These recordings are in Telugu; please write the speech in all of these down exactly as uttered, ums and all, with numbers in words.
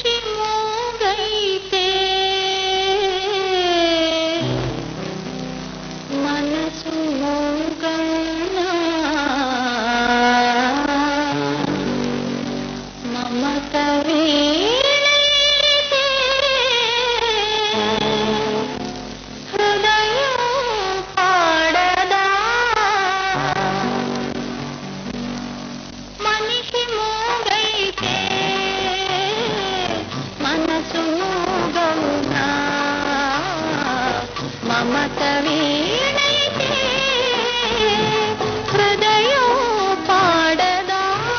మనిషి మూగైతే మనసు మూగైనా మమత వీణైతే హృదయం పాడదా. మనిషి మూగైతే మనసు మూగవునా మమత వీణైతే హృదయం పాడదా.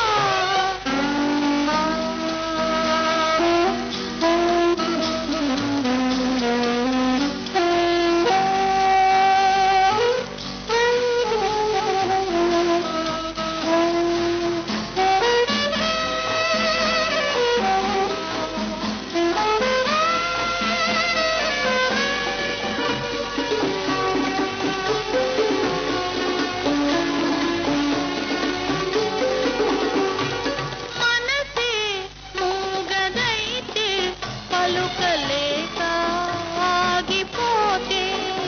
మనసే మూగదైతే పలుకలేక ఆగిపోతే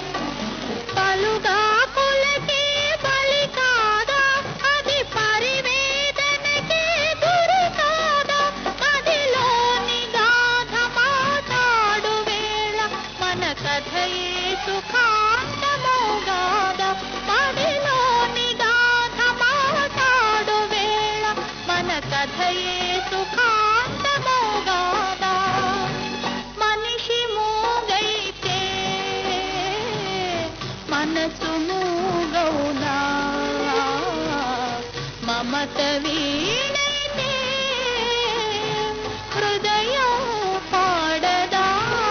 పలుగాకులకే బలి కాదా, అది పరివేదనకే గురి కాదా. మదిలోని గాథ మాట్లాడు వేళ మన కథయే సుఖాంతమోగాదా. మదిలోని గాథ మాట్లాడు వేళ మన కథయే సుఖాంతమోగాదా. మనిషి మూగైతే మనసు మూగవునా మమత వీణైతే హృదయం పాడదా.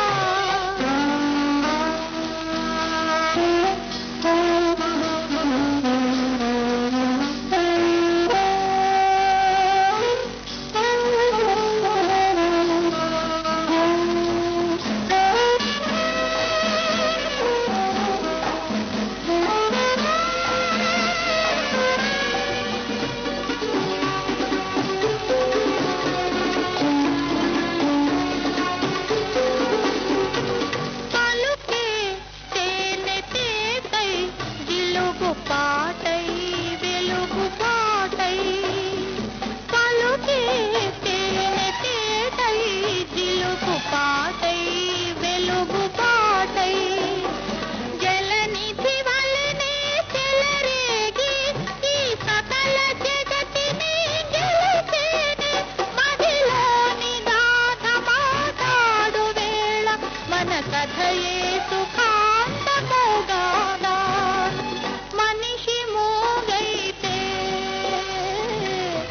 పలుకే తేనె తేటై జిలుగు పాటై వెలుగు పాటై. పలుకే తేనె తేటై జిలుగు పాటై వెలుగు పాటై. జలనిధి వలెనే చెలరేగి ఈ సకల జగతిని గెలిచేనే. మదిలోని గాథ మాట్లాడు వేళ మన కథయే సుఖాంతమోగాదా. మనిషి మూగైతే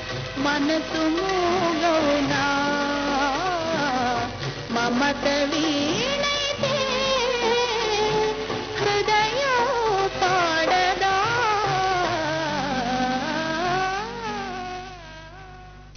మనసు మూగవునా మమత వీ